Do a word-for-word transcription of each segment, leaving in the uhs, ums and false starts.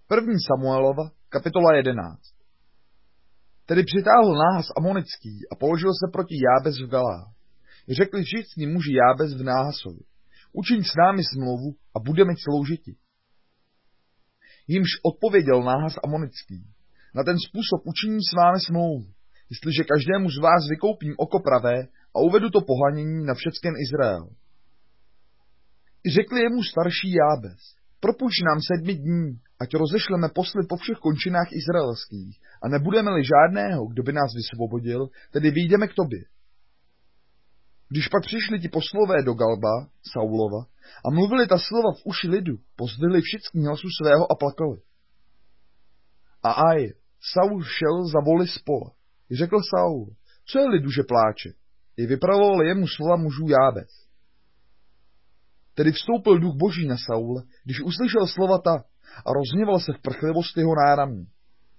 První Samuelova, kapitola jedenáct. Tedy přitáhl Náhas Amonický a položil se proti Jábez v Galá. Řekli všichni muži Jábez v Náhasovi: Učiň s námi smlouvu a budeme sloužiti. Jimž odpověděl Náhas Amonický: Na ten způsob učiním s vámi smlouvu, jestliže každému z vás vykoupím oko pravé a uvedu to pohanění na všecken Izrael. I řekli jemu starší Jábez: Propušť nám sedmi dní, ať rozešleme posly po všech končinách izraelských, a nebudeme-li žádného, kdo by nás vysvobodil, tedy vyjdeme k tobě. Když pak přišli ti poslové do Galba, Saulova, a mluvili ta slova v uši lidu, pozdvihli všichni hlasu svého a plakali. A aj, Saul šel za voli spola. I řekl Saul: Co je lidu, že pláče? I vypravoval jemu slova mužů Jábez. Tedy vstoupil duch boží na Saula, když uslyšel slova ta, a rozhněval se v prchlivosti jeho náramní.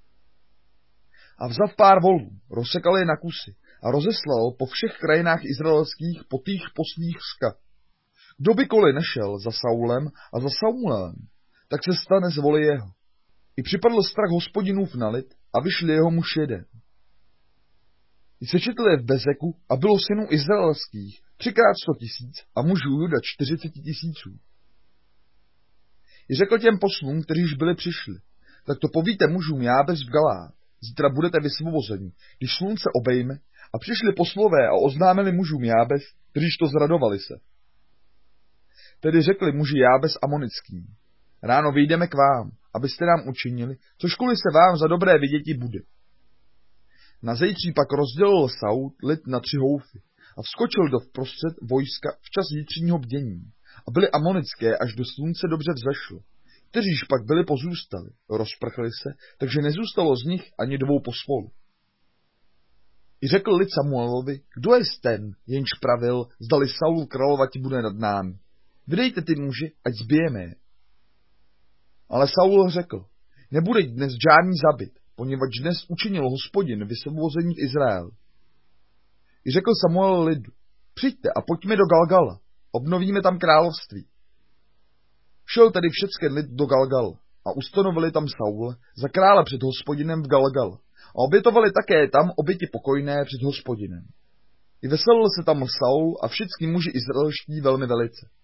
A vzav pár volů, rozsekal je na kusy a rozeslal po všech krajinách izraelských po tých poslích vzka. Kdo by koli nešel za Saulem a za Samuelem, tak se stane z voli jeho. I připadl strach Hospodinův na lid a vyšli jeho muž jeden. I sečetl je v Bezeku a bylo synů izraelských třikrát sto tisíc a mužů Juda čtyřiceti tisíců. I řekl těm poslům, kteříž byli přišli: Tak to povíte mužům Jábez v Galát, zítra budete vysvobozeni, když slunce obejme, a přišli poslové a oznámili mužům Jábez, kteříž to zradovali se. Tedy řekli muži Jábez Amonickým: Ráno vyjdeme k vám, abyste nám učinili, cožkoliv se vám za dobré viděti bude. Na zejtří pak rozdělil Saul lid na tři houfy a vskočil do vprostřed vojska včas jitřního bdění. A byly amonické, až do slunce dobře vzešlo. Kteříž pak byli pozůstali, rozprchli se, takže nezůstalo z nich ani dvou pospolu. I řekl lid Samuelovi: Kdo je ten, jenž pravil, zdali Saul královati bude nad námi? Vydejte ty muži, ať zbijeme je. Ale Saul řekl: Nebude dnes žádný zabit, poněvadž dnes učinil Hospodin vysvobození v Izraeli. I řekl Samuel lidu: Přijďte a pojďme do Galgala, obnovíme tam království. Šel tedy všecken lid do Galgal a ustanovili tam Saula za krále před Hospodinem v Galgal a obětovali také tam oběti pokojné před Hospodinem. I veselil se tam Saul a všichni muži izraelští velmi velice.